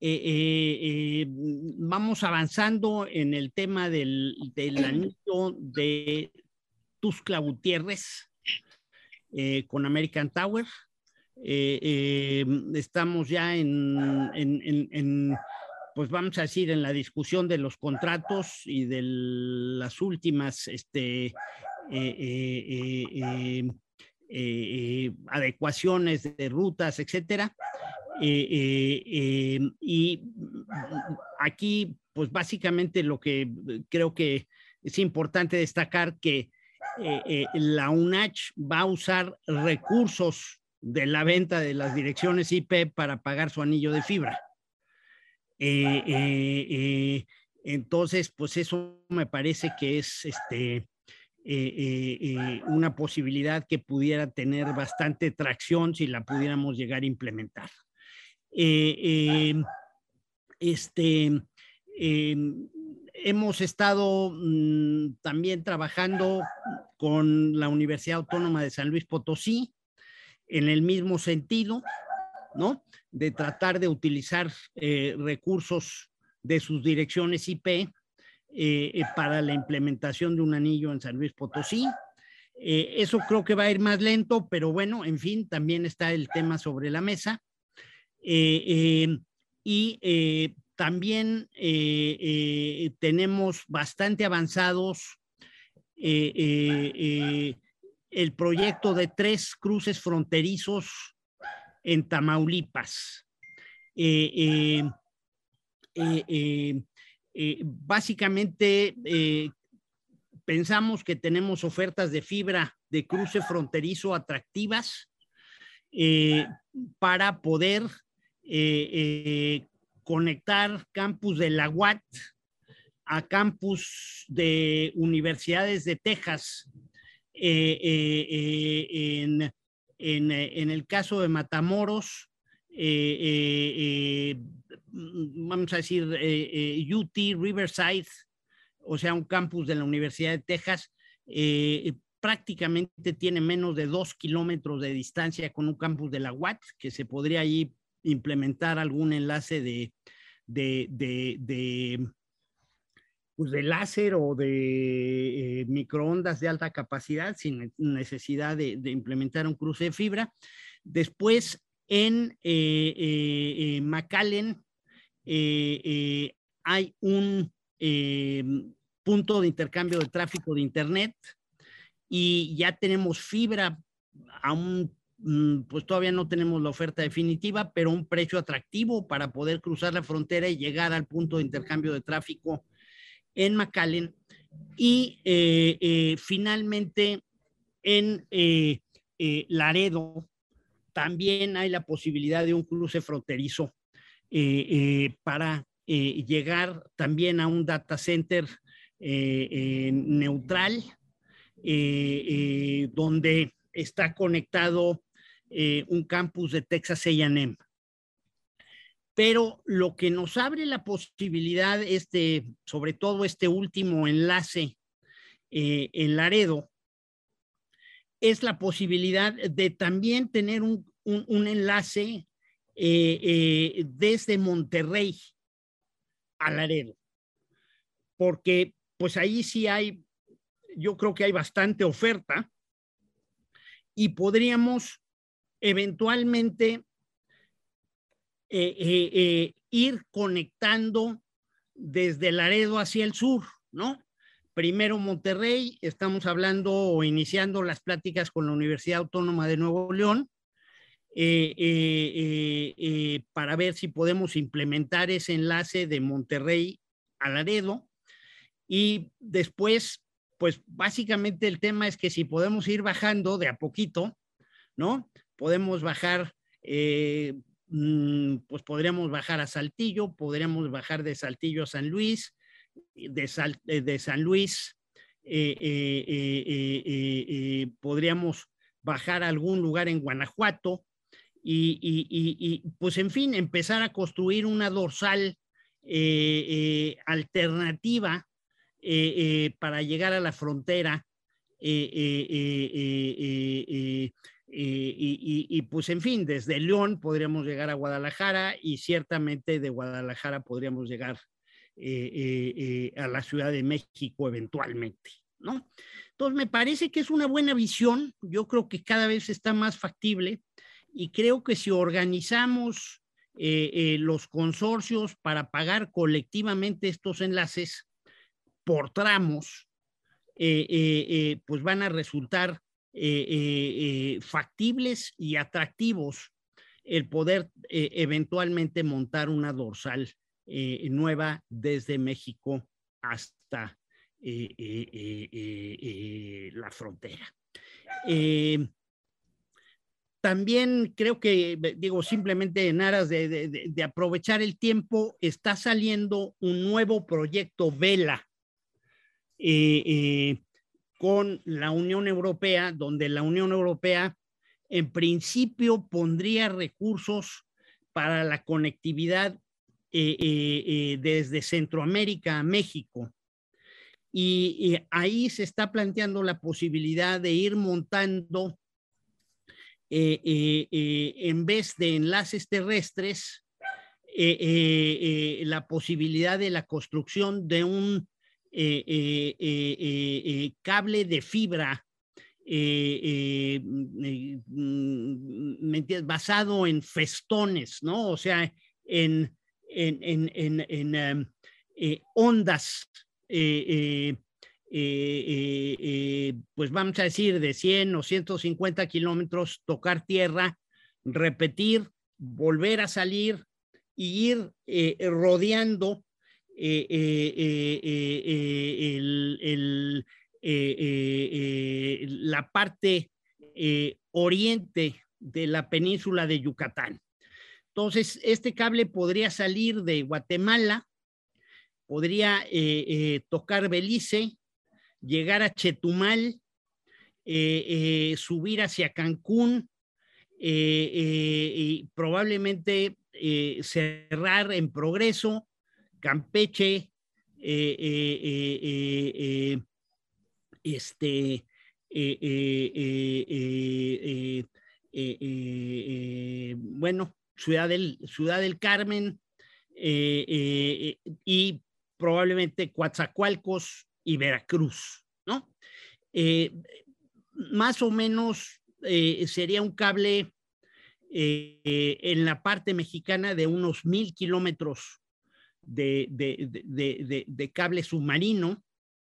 eh, eh, eh, vamos avanzando en el tema del, del anillo de Tuxtla Gutiérrez eh, con American Tower. Eh, eh, estamos ya en, en, en, en, pues vamos a decir, en la discusión de los contratos y de las últimas este, eh, eh, eh, eh, eh, adecuaciones de rutas, etcétera. Eh, eh, eh, y aquí, pues básicamente lo que creo que es importante destacar que eh, eh, la UNACH va a usar recursos de la venta de las direcciones I P para pagar su anillo de fibra. Eh, eh, eh, entonces, pues eso me parece que es este, eh, eh, eh, una posibilidad que pudiera tener bastante tracción si la pudiéramos llegar a implementar. Eh, eh, este, eh, hemos estado mmm, también trabajando con la Universidad Autónoma de San Luis Potosí en el mismo sentido, ¿no? De tratar de utilizar eh, recursos de sus direcciones I P eh, para la implementación de un anillo en San Luis Potosí. Eh, eso creo que va a ir más lento, pero bueno, en fin, también está el tema sobre la mesa. Eh, eh, y eh, también eh, eh, tenemos bastante avanzados eh, eh, eh, el proyecto de tres cruces fronterizos en Tamaulipas. Eh, eh, eh, eh, eh, básicamente eh, pensamos que tenemos ofertas de fibra de cruce fronterizo atractivas eh, para poder eh, eh, conectar campus de la U A T a campus de universidades de Texas. Eh, eh, eh, en, en, en el caso de Matamoros, eh, eh, eh, vamos a decir eh, eh, U T Riverside, o sea, un campus de la Universidad de Texas, eh, prácticamente tiene menos de dos kilómetros de distancia con un campus de la U A T, que se podría ahí implementar algún enlace de, de, de, de, pues de láser o de eh, microondas de alta capacidad sin necesidad de, de implementar un cruce de fibra. Después, en eh, eh, eh, McAllen eh, eh, hay un eh, punto de intercambio de tráfico de Internet y ya tenemos fibra a un, pues todavía no tenemos la oferta definitiva, pero un precio atractivo para poder cruzar la frontera y llegar al punto de intercambio de tráfico en McAllen. Y eh, eh, finalmente en eh, eh, Laredo también hay la posibilidad de un cruce fronterizo eh, eh, para eh, llegar también a un data center eh, eh, neutral, eh, eh, donde está conectado eh, un campus de Texas A and M. Pero lo que nos abre la posibilidad, este, sobre todo este último enlace eh, en Laredo, es la posibilidad de también tener un, un, un enlace eh, eh, desde Monterrey a Laredo. Porque pues ahí sí hay, yo creo que hay bastante oferta y podríamos eventualmente Eh, eh, eh, ir conectando desde Laredo hacia el sur, ¿no? Primero Monterrey, estamos hablando o iniciando las pláticas con la Universidad Autónoma de Nuevo León eh, eh, eh, eh, para ver si podemos implementar ese enlace de Monterrey a Laredo y después, pues básicamente el tema es que si podemos ir bajando de a poquito, ¿no? Podemos bajar eh, pues podríamos bajar a Saltillo, podríamos bajar de Saltillo a San Luis, de, Sal, de San Luis eh, eh, eh, eh, eh, podríamos bajar a algún lugar en Guanajuato y, y, y, y pues en fin, empezar a construir una dorsal eh, eh, alternativa eh, eh, para llegar a la frontera eh, eh, eh, eh, eh, y, y, y pues en fin, desde León podríamos llegar a Guadalajara y ciertamente de Guadalajara podríamos llegar eh, eh, eh, a la Ciudad de México eventualmente, ¿no? Entonces me parece que es una buena visión, yo creo que cada vez está más factible y creo que si organizamos eh, eh, los consorcios para pagar colectivamente estos enlaces por tramos, eh, eh, eh, pues van a resultar eh, eh, eh, factibles y atractivos el poder eh, eventualmente montar una dorsal eh, nueva desde México hasta eh, eh, eh, eh, eh, la frontera. Eh, también creo que, digo, simplemente en aras de, de, de aprovechar el tiempo, está saliendo un nuevo proyecto Vela eh, eh, con la Unión Europea, donde la Unión Europea en principio pondría recursos para la conectividad eh, eh, eh, desde Centroamérica a México. Y, y ahí se está planteando la posibilidad de ir montando, eh, eh, eh, en vez de enlaces terrestres, eh, eh, eh, la posibilidad de la construcción de un eh, eh, eh, eh, cable de fibra eh, eh, eh, ¿me entiendes? Basado en festones, ¿no? O sea, en, en, en, en, en um, eh, ondas, eh, eh, eh, eh, pues vamos a decir de cien o ciento cincuenta kilómetros, tocar tierra, repetir, volver a salir y ir eh, rodeando eh, eh, eh, eh, el, el Eh, eh, eh, la parte eh, oriente de la península de Yucatán. Entonces, este cable podría salir de Guatemala, podría eh, eh, tocar Belice, llegar a Chetumal, eh, eh, subir hacia Cancún eh, eh, y probablemente eh, cerrar en Progreso, Campeche, eh, eh, eh, eh, eh, este, eh, eh, eh, eh, eh, eh, bueno, Ciudad del, Ciudad del Carmen eh, eh, y probablemente Coatzacoalcos y Veracruz, ¿no? Eh, más o menos eh, sería un cable eh, en la parte mexicana de unos mil kilómetros de, de, de, de, de cable submarino.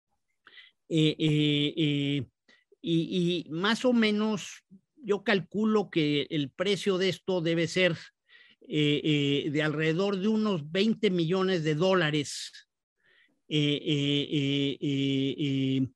Eh, eh, eh, y, y más o menos yo calculo que el precio de esto debe ser eh, eh, de alrededor de unos veinte millones de dólares, eh, eh, eh, eh,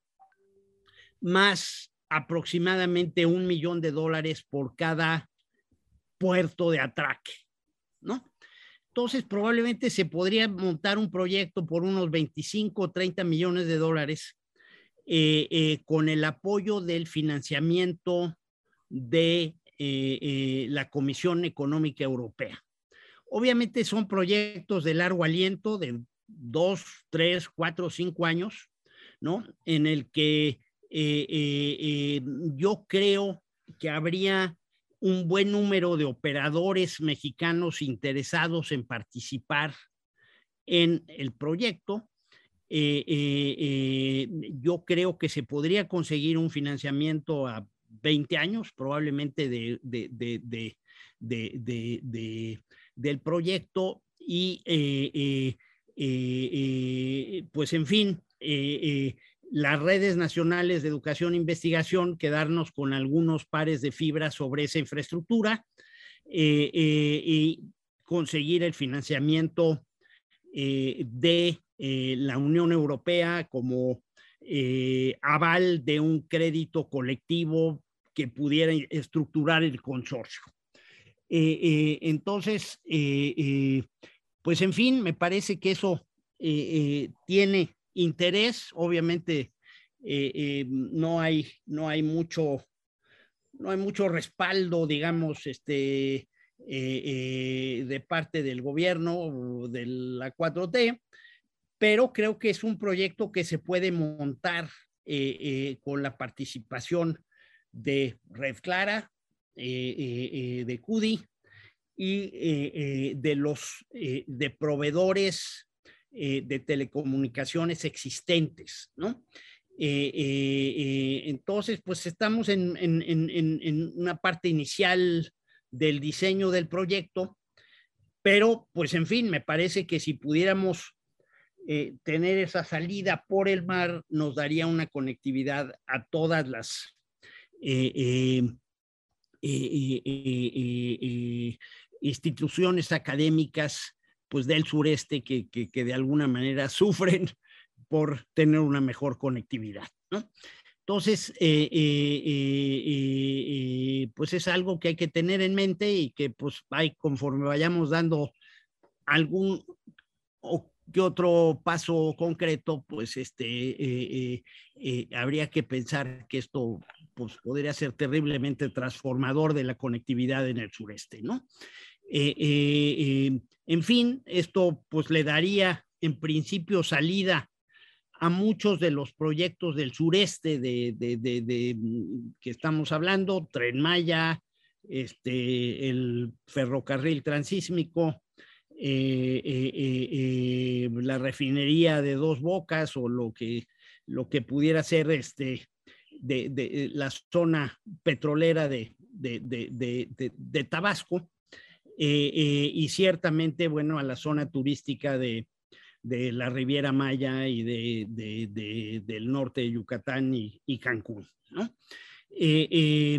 más aproximadamente un millón de dólares por cada puerto de atraque, ¿no? Entonces probablemente se podría montar un proyecto por unos veinticinco o treinta millones de dólares Eh, eh, con el apoyo del financiamiento de eh, eh, la Comisión Económica Europea. Obviamente son proyectos de largo aliento, de dos, tres, cuatro, cinco años, ¿no? En el que eh, eh, eh, yo creo que habría un buen número de operadores mexicanos interesados en participar en el proyecto. Eh, eh, eh, yo creo que se podría conseguir un financiamiento a veinte años, probablemente de, de, de, de, de, de, de del proyecto y eh, eh, eh, eh, pues en fin, eh, eh, las redes nacionales de educación e investigación, quedarnos con algunos pares de fibra sobre esa infraestructura eh, eh, y conseguir el financiamiento eh, de Eh, la Unión Europea como eh, aval de un crédito colectivo que pudiera estructurar el consorcio. Eh, eh, entonces, eh, eh, pues en fin, me parece que eso eh, eh, tiene interés. Obviamente eh, eh, no hay, no hay mucho, no hay mucho respaldo, digamos, este, eh, eh, de parte del gobierno o de la cuatro T, pero creo que es un proyecto que se puede montar eh, eh, con la participación de Red Clara, eh, eh, de C U D I y eh, eh, de los eh, de proveedores eh, de telecomunicaciones existentes, ¿no? Eh, eh, eh, entonces, pues estamos en, en, en, en una parte inicial del diseño del proyecto, pero pues en fin, me parece que si pudiéramos eh, tener esa salida por el mar, nos daría una conectividad a todas las eh, eh, eh, eh, eh, eh, instituciones académicas pues del sureste que, que, que de alguna manera sufren por tener una mejor conectividad, ¿no? Entonces, eh, eh, eh, eh, pues es algo que hay que tener en mente y que pues hay, conforme vayamos dando algún o que otro paso concreto, pues este, eh, eh, eh, habría que pensar que esto pues, podría ser terriblemente transformador de la conectividad en el sureste, ¿no? Eh, eh, eh, en fin, esto pues le daría en principio salida a muchos de los proyectos del sureste de, de, de, de que estamos hablando, Tren Maya, este, el ferrocarril transísmico, eh, eh, eh, eh, la refinería de Dos Bocas o lo que, lo que pudiera ser este, de, de la zona petrolera de, de, de, de, de, de Tabasco, eh, eh, y ciertamente, bueno, a la zona turística de, de la Riviera Maya y de, de, de, del norte de Yucatán y, y Cancún, ¿no? Eh, eh,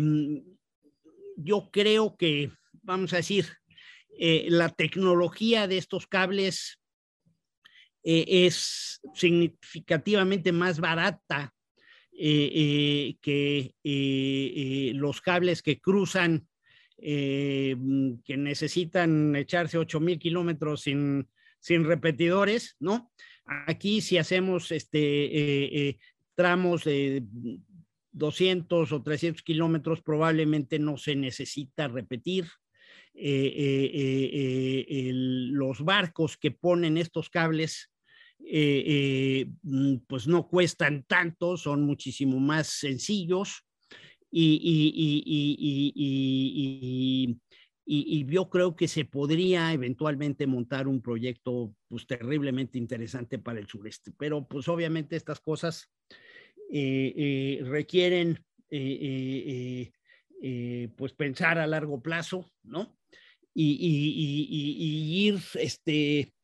yo creo que, vamos a decir, eh, la tecnología de estos cables eh, es significativamente más barata eh, eh, que eh, eh, los cables que cruzan, eh, que necesitan echarse ocho mil kilómetros sin, sin repetidores, ¿no? Aquí si hacemos este, eh, eh, tramos de doscientos o trescientos kilómetros, probablemente no se necesita repetir. Eh, eh, eh, eh, el, los barcos que ponen estos cables eh, eh, pues no cuestan tanto, son muchísimo más sencillos y, y, y, y, y, y, y, y yo creo que se podría eventualmente montar un proyecto pues terriblemente interesante para el sureste, pero pues obviamente estas cosas eh, eh, requieren eh, eh, eh, pues pensar a largo plazo, ¿no? Y, y, y, y ir este, eh,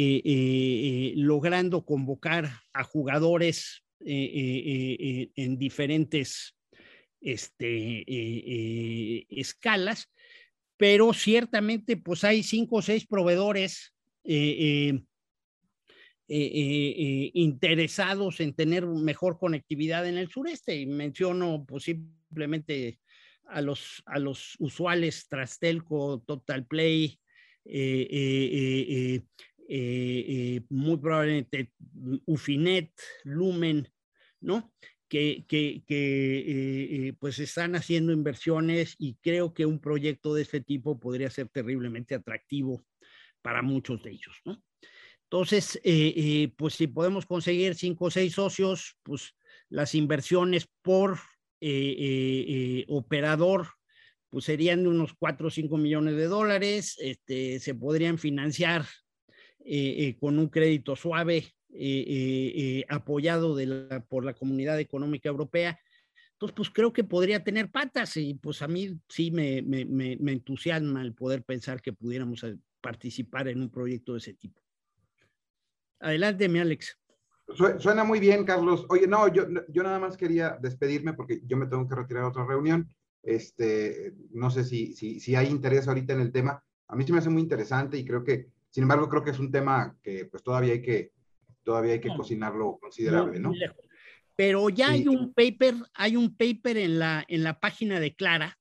eh, logrando convocar a jugadores eh, eh, eh, en diferentes este, eh, eh, escalas, pero ciertamente pues hay cinco o seis proveedores eh, eh, eh, eh, interesados en tener mejor conectividad en el sureste, y menciono pues simplemente a los, a los usuales Trastelco, Total Play, eh, eh, eh, eh, eh, muy probablemente Ufinet, Lumen, ¿no? Que, que, que eh, eh, pues están haciendo inversiones y creo que un proyecto de este tipo podría ser terriblemente atractivo para muchos de ellos, ¿no? Entonces, eh, eh, pues si podemos conseguir cinco o seis socios, pues las inversiones por eh, eh, eh, operador pues serían de unos cuatro o cinco millones de dólares, este, se podrían financiar eh, eh, con un crédito suave eh, eh, eh, apoyado de la, por la Comunidad Económica Europea. Entonces, pues creo que podría tener patas y pues a mí sí me, me, me, me entusiasma el poder pensar que pudiéramos participar en un proyecto de ese tipo. Adelante, mi Alex. Suena muy bien, Carlos. Oye, no, yo, yo nada más quería despedirme porque yo me tengo que retirar a otra reunión. Este, no sé si, si, si hay interés ahorita en el tema. A mí sí me hace muy interesante y creo que, sin embargo, creo que es un tema que pues todavía hay que, todavía hay que no, cocinarlo considerable, ¿no? Pero ya sí. hay un paper, hay un paper en la, en la página de Clara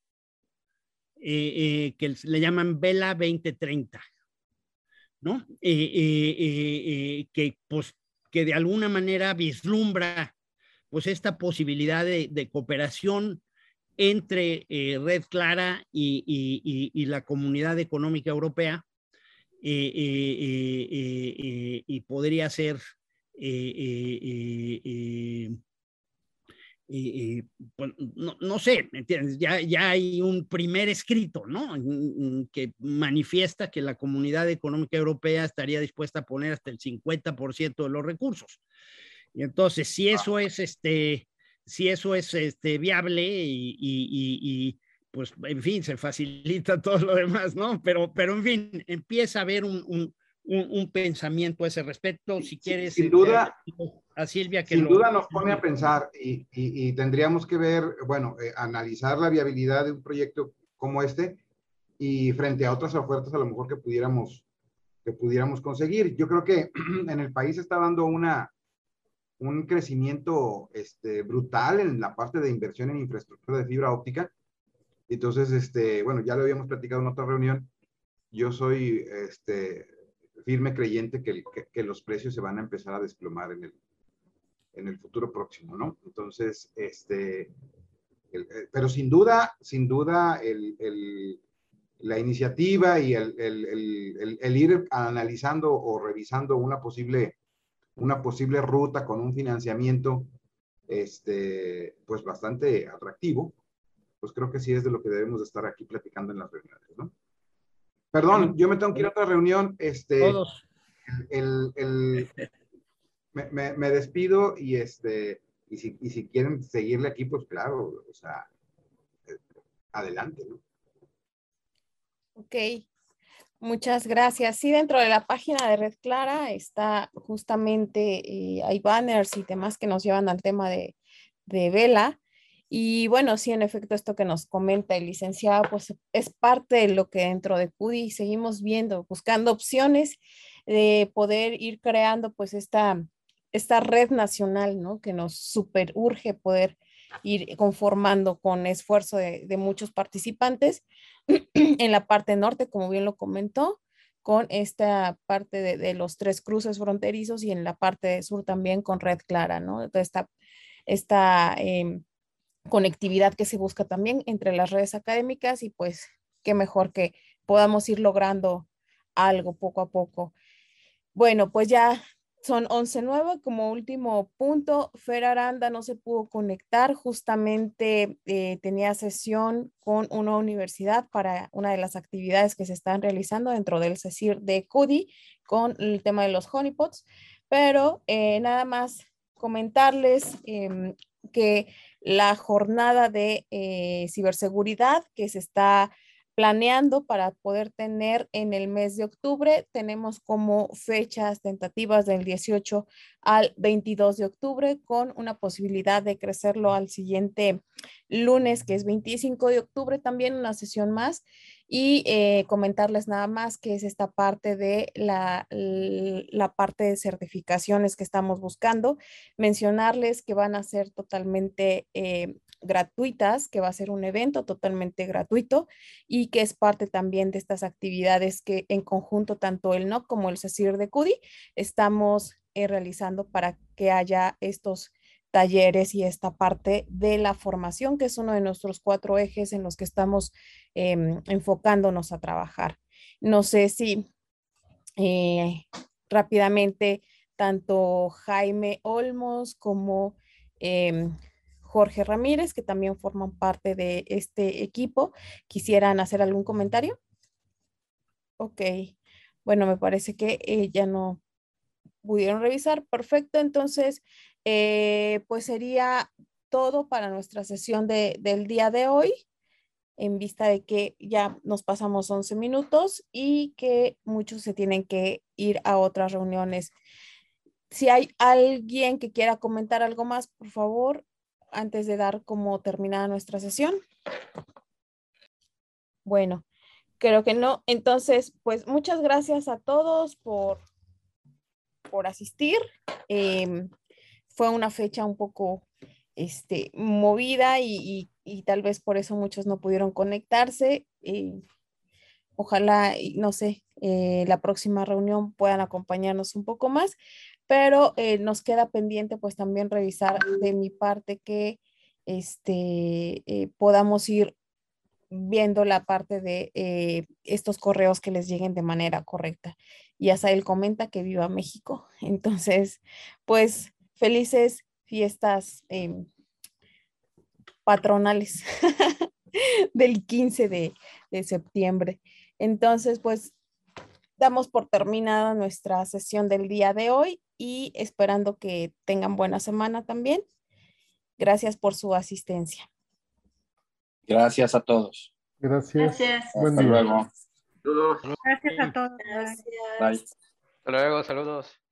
eh, eh, que le llaman Vela veinte treinta. ¿No? Eh, eh, eh, eh, que, pues, que de alguna manera vislumbra pues, esta posibilidad de, de cooperación entre eh, Red Clara y, y, y, y la Comunidad Económica Europea eh, eh, eh, eh, eh, y podría ser eh, eh, eh, y, y pues, no, no sé, ¿me entiendes? Ya, ya hay un primer escrito, ¿no? Que manifiesta que la Comunidad Económica Europea estaría dispuesta a poner hasta el cincuenta por ciento de los recursos. Y entonces, si eso es, este, si eso es este, viable y, y, y, y pues, en fin, se facilita todo lo demás, ¿no? Pero, pero en fin, empieza a haber un, un, un, un pensamiento a ese respecto. Si quieres, sin duda, a Silvia que sin lo... duda nos pone a pensar y, y, y tendríamos que ver, bueno, eh, analizar la viabilidad de un proyecto como este y frente a otras ofertas a lo mejor que pudiéramos, que pudiéramos conseguir. Yo creo que en el país está dando una, un crecimiento este, brutal en la parte de inversión en infraestructura de fibra óptica. Entonces, este, bueno, ya lo habíamos platicado en otra reunión. Yo soy este, firme creyente que, que, que los precios se van a empezar a desplomar en el, en el futuro próximo, ¿no? Entonces, este, el, el, pero sin duda, sin duda, el, el, la iniciativa y el, el, el, el ir analizando o revisando una posible, una posible ruta con un financiamiento, este, pues bastante atractivo, pues creo que sí es de lo que debemos de estar aquí platicando en las reuniones, ¿no? Perdón, yo me tengo que ir a otra reunión, este, Todos. el, el, el me, me, me despido y este, y si, y si quieren seguirle aquí, pues claro, o sea, adelante, ¿no? Ok, muchas gracias. Sí, dentro de la página de Red Clara está justamente, eh, hay banners y demás que nos llevan al tema de, de Vela. Y bueno, sí, en efecto, esto que nos comenta el licenciado, pues es parte de lo que dentro de C U D I seguimos viendo, buscando opciones de poder ir creando pues esta, esta red nacional, ¿no? Que nos super urge poder ir conformando con esfuerzo de, de muchos participantes en la parte norte, como bien lo comentó, con esta parte de, de los tres cruces fronterizos y en la parte sur también con Red Clara, ¿no? Entonces, esta, esta eh, conectividad que se busca también entre las redes académicas y pues qué mejor que podamos ir logrando algo poco a poco. Bueno, pues ya son once nueve. Como último punto, Fer Aranda no se pudo conectar, justamente eh, tenía sesión con una universidad para una de las actividades que se están realizando dentro del CECIR de C U D I con el tema de los honeypots, pero eh, nada más comentarles eh, que la jornada de eh, ciberseguridad que se está planeando para poder tener en el mes de octubre, tenemos como fechas tentativas del dieciocho al veintidós de octubre, con una posibilidad de crecerlo al siguiente lunes, que es veinticinco de octubre, también una sesión más. Y eh, comentarles nada más que es esta parte de la, la parte de certificaciones que estamos buscando. Mencionarles que van a ser totalmente eh, gratuitas, que va a ser un evento totalmente gratuito y que es parte también de estas actividades que en conjunto tanto el N O C como el CECIR de C U D I estamos eh, realizando para que haya estos talleres y esta parte de la formación, que es uno de nuestros cuatro ejes en los que estamos eh, enfocándonos a trabajar. No sé si eh, rápidamente tanto Jaime Olmos como eh, Jorge Ramírez, que también forman parte de este equipo, quisieran hacer algún comentario. Ok, bueno, me parece que eh, ya no pudieron revisar. Perfecto, entonces, eh, pues sería todo para nuestra sesión de, del día de hoy, en vista de que ya nos pasamos once minutos y que muchos se tienen que ir a otras reuniones. Si hay alguien que quiera comentar algo más, por favor, antes de dar como terminada nuestra sesión. Bueno, creo que no. Entonces, pues muchas gracias a todos por, por asistir. Eh, fue una fecha un poco este, movida y, y, y tal vez por eso muchos no pudieron conectarse. Eh, ojalá, no sé, eh, la próxima reunión puedan acompañarnos un poco más, pero eh, nos queda pendiente pues también revisar de mi parte que este, eh, podamos ir viendo la parte de eh, estos correos que les lleguen de manera correcta. Y Asael comenta que viva México. Entonces, pues felices fiestas eh, patronales del quince de, de septiembre. Entonces, pues, damos por terminada nuestra sesión del día de hoy y esperando que tengan buena semana también. Gracias por su asistencia. Gracias a todos. Gracias. Gracias. Buen Hasta día. luego. Saludos. Gracias a todos. Gracias. Bye. Hasta luego, saludos.